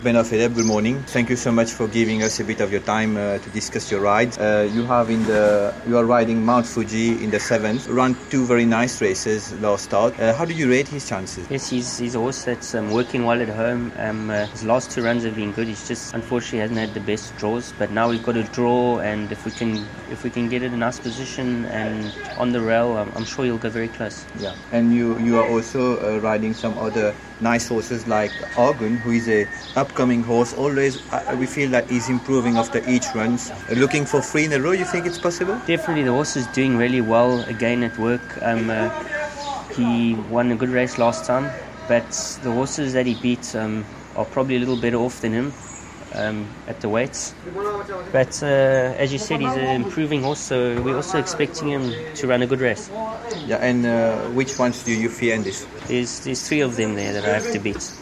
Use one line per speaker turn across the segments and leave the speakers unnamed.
Bernard Philippe, good morning. Thank you so much for giving us a bit of your time to discuss your rides. You are riding Mount Fuji in the 7th. Ran two very nice races last start. How do you rate his chances?
Yes, he's a horse that's working well at home. His last two runs have been good. He's just unfortunately hasn't had the best draws. But now we've got a draw, and if we can get it in a nice position and on the rail, I'm sure he'll go very close.
Yeah, and you are also riding some other nice horses like Argun, who is a upcoming horse. Always we feel that he's improving after each runs. Looking for 3 in a row, you think it's possible?
Definitely, the horse is doing really well again at work. He won a good race last time, but the horses that he beat are probably a little better off than him at the weights. But as you said, he's an improving horse, so we're also expecting him to run a good race.
Yeah, and which ones do you fear in this?
There's 3 of them there that I have to beat.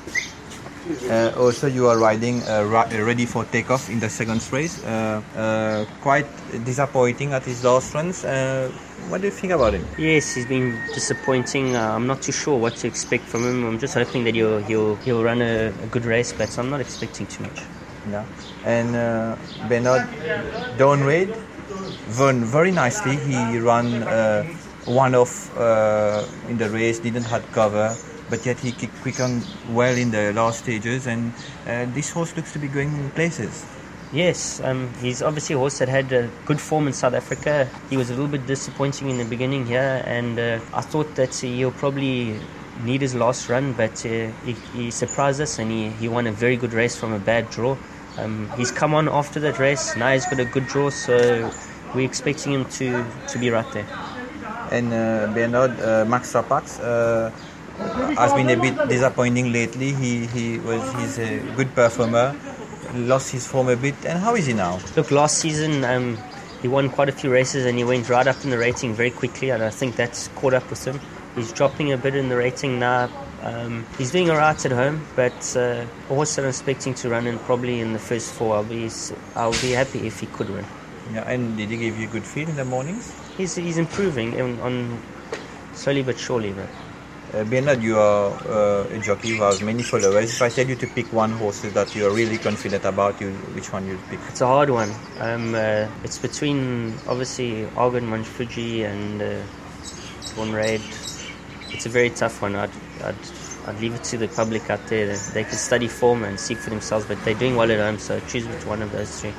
Also, you are riding ready for takeoff in the second race. Quite disappointing at his last runs. What do you think about him?
Yes, he's been disappointing. I'm not too sure what to expect from him. I'm just hoping that he'll run a good race, but I'm not expecting too much.
Yeah. And Bernard Downraid won very nicely. He ran one off in the race, didn't have cover, but yet he quick on well in the last stages, and this horse looks to be going places.
Yes, he's obviously a horse that had a good form in South Africa. He was a little bit disappointing in the beginning here, and I thought that he'll probably need his last run, but he surprised us, and he won a very good race from a bad draw. He's come on after that race. Now he's got a good draw, so we're expecting him to be right there.
And Bernard, Max Rapax has been a bit disappointing lately. He's a good performer, lost his form a bit. And how is he now?
Look, last season he won quite a few races, and he went right up in the rating very quickly, and I think that's caught up with him. He's dropping a bit in the rating now. He's doing alright at home, but a horse that I'm expecting to run in probably in the first 4. I'll be happy if he could win.
Yeah, and did he give you a good feel in the mornings?
He's improving on slowly but surely.
Bernard, you are a jockey who has many followers. If I tell you to pick one horse that you are really confident about, which one you'd pick?
It's a hard one. It's between obviously Argun, Mount Fuji, and Downraid. It's a very tough one. I'd leave it to the public out there. They can study form and see for themselves, but they're doing well at home, so choose which one of those 3.